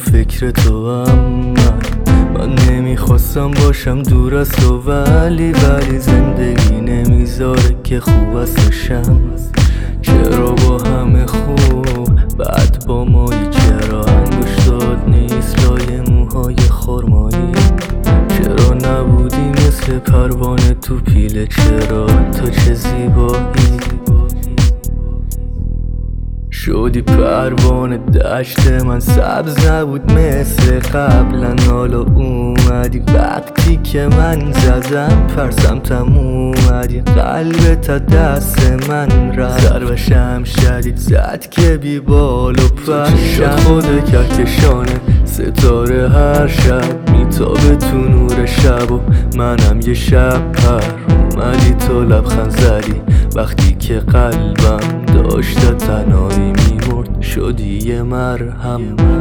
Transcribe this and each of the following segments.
فکر تو هم من نمیخواستم باشم دور از تو، ولی زندگی نمیذاره که خوب استشم. چرا با همه خوب بعد با مایی؟ چرا انگشتات نیست لای موهای خرمایی؟ چرا نبودی مثل پروانه تو پیله؟ چرا تو چه زیبایی شدی پروانه دشت من؟ سبز نبود مثل قبلا، حالا اومدی وقتی که من زدم پرسم اومدی قلبت دست من رفت. ضربشم شدید زد که بی بال و پرشم، خود کهکشانه ستاره هر شب میتابه تو نور شب و منم یه شب پر اومدی تو لبخند زدی وقتی که قلبم داشته تنهایی میمرد، شدی یه مرهم.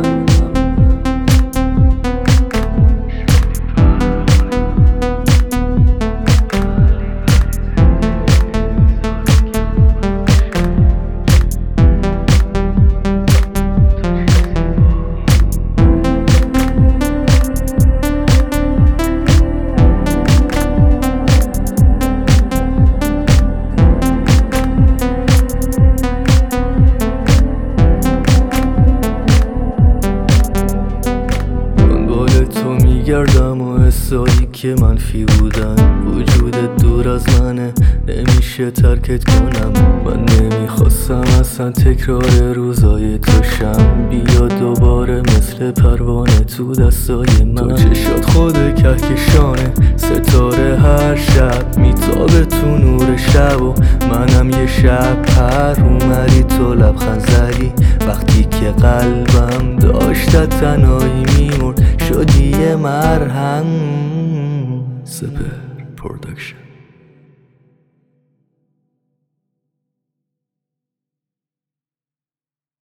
میگردم و حسایی که منفی بودن وجودت دور از منه، نمیشه ترکت کنم. من نمیخواستم اصلا تکرار روزای تو شم، بیا دوباره مثل پروانه تو دستای من. تو چشات خود کهکشانه ستاره هر شب میتابه تو نور شب و منم یه شب پر اومدی تو لبخند زدی وقتی که قلبم داشته تنهایی میمرد، شدی یه مرهم. سپر پرودکشن.